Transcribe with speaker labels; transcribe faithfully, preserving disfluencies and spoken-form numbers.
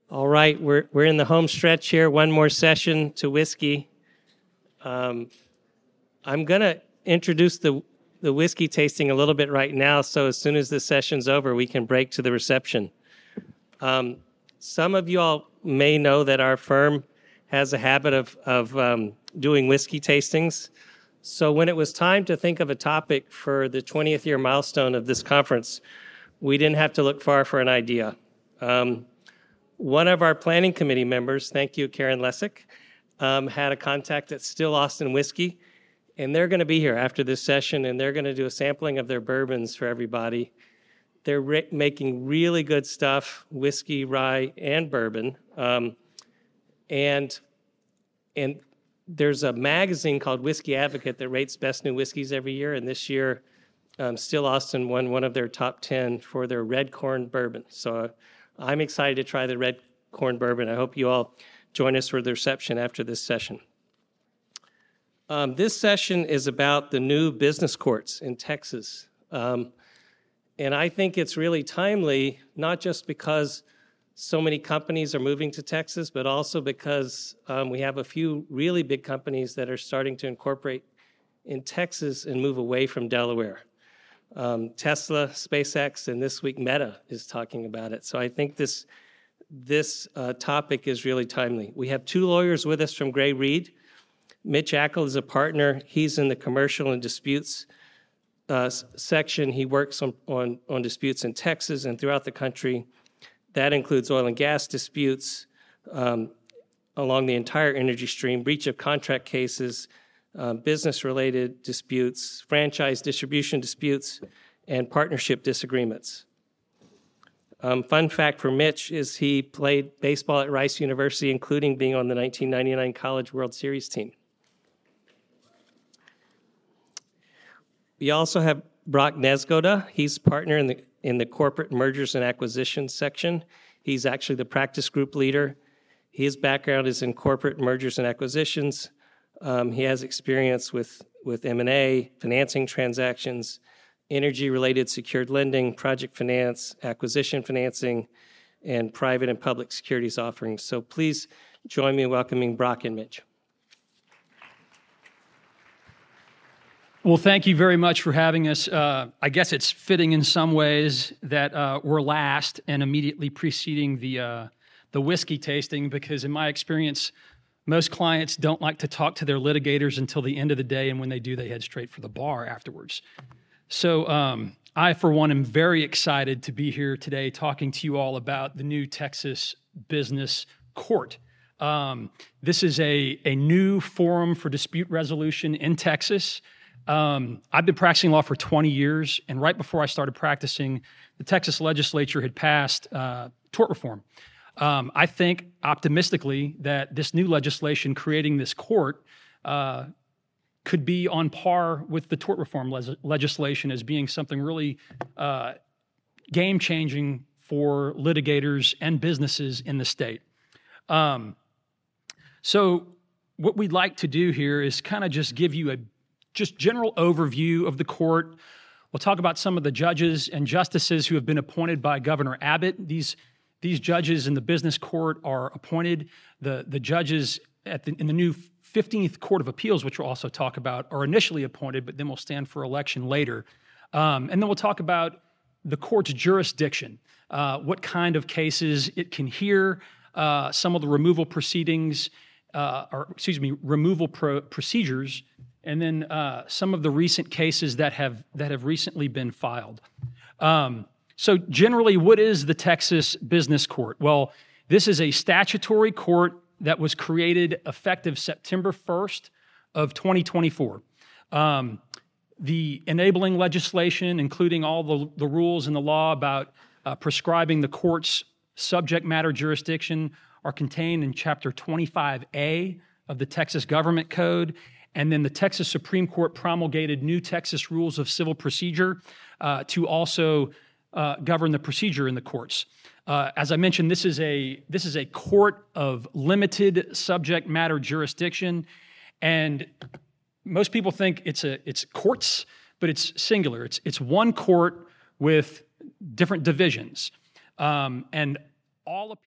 Speaker 1: All right, we're we're in the home stretch here. One more session to whiskey. Um, I'm going to introduce the the whiskey tasting a little bit right now, so as soon as this session's over, we can break to the reception. Um, some of you all may know that our firm has a habit of of um, doing whiskey tastings. So when it was time to think of a topic for the twentieth year milestone of this conference, we didn't have to look far for an idea. Um, One of our planning committee members, thank you, Karen Lessick, um, had a contact at Still Austin Whiskey, and they're going to be here after this session, and they're going to do a sampling of their bourbons for everybody. They're re- making really good stuff, whiskey, rye, and bourbon. Um, and and there's a magazine called Whiskey Advocate that rates best new whiskeys every year, and this year, um, Still Austin won one of their top ten for their red corn bourbon. So. Uh, I'm excited to try the red corn bourbon. I hope you all join us for the reception after this session. Um, this session is about the new business courts in Texas. Um, and I think it's really timely, not just because so many companies are moving to Texas, but also because um, we have a few really big companies that are starting to incorporate in Texas and move away from Delaware. Um, Tesla, SpaceX, and this week Meta is talking about it. So I think this this uh, topic is really timely. We have two lawyers with us from Gray Reed. Mitch Ackle is a partner. He's in the commercial and disputes uh, section. He works on, on, on disputes in Texas and throughout the country. That includes oil and gas disputes um, along the entire energy stream, breach of contract cases, Uh, business-related disputes, franchise distribution disputes, and partnership disagreements. Um, fun fact for Mitch is he played baseball at Rice University, including being on the nineteen ninety-nine College World Series team. We also have Brock Nesgoda. He's partner in the in the corporate mergers and acquisitions section. He's actually the practice group leader. His background is in corporate mergers and acquisitions. Um, he has experience with, with M and A, financing transactions, energy-related secured lending, project finance, acquisition financing, and private and public securities offerings. So please join me in welcoming Brock and Mitch.
Speaker 2: Well, thank you very much for having us. Uh, I guess it's fitting in some ways that uh, we're last and immediately preceding the uh, the whiskey tasting, because in my experience, most clients don't like to talk to their litigators until the end of the day, and when they do, they head straight for the bar afterwards. So um, I, for one, am very excited to be here today talking to you all about the new Texas Business Court. Um, this is a, a new forum for dispute resolution in Texas. Um, I've been practicing law for twenty years, and right before I started practicing, the Texas legislature had passed uh, tort reform. Um, I think optimistically that this new legislation creating this court uh, could be on par with the tort reform le- legislation as being something really uh, game-changing for litigators and businesses in the state. Um, so what we'd like to do here is kind of just give you a just general overview of the court. We'll talk about some of the judges and justices who have been appointed by Governor Abbott. These These judges in the business court are appointed. The, the judges at the, in the new fifteenth Court of Appeals, which we'll also talk about, are initially appointed, but then will stand for election later. Um, and then we'll talk about the court's jurisdiction, uh, what kind of cases it can hear, uh, some of the removal proceedings, uh, or excuse me, removal pro- procedures, and then uh, some of the recent cases that have that have recently been filed. Um, So generally, what is the Texas Business Court? Well, this is a statutory court that was created effective September first of twenty twenty-four. Um, the enabling legislation, including all the, the rules in the law about uh, prescribing the court's subject matter jurisdiction, are contained in Chapter twenty-five A of the Texas Government Code. And then the Texas Supreme Court promulgated new Texas Rules of Civil Procedure uh, to also Uh, govern the procedure in the courts. Uh, as I mentioned, this is a this is a court of limited subject matter jurisdiction, and most people think it's a it's courts, but it's singular. It's it's one court with different divisions, um, and all.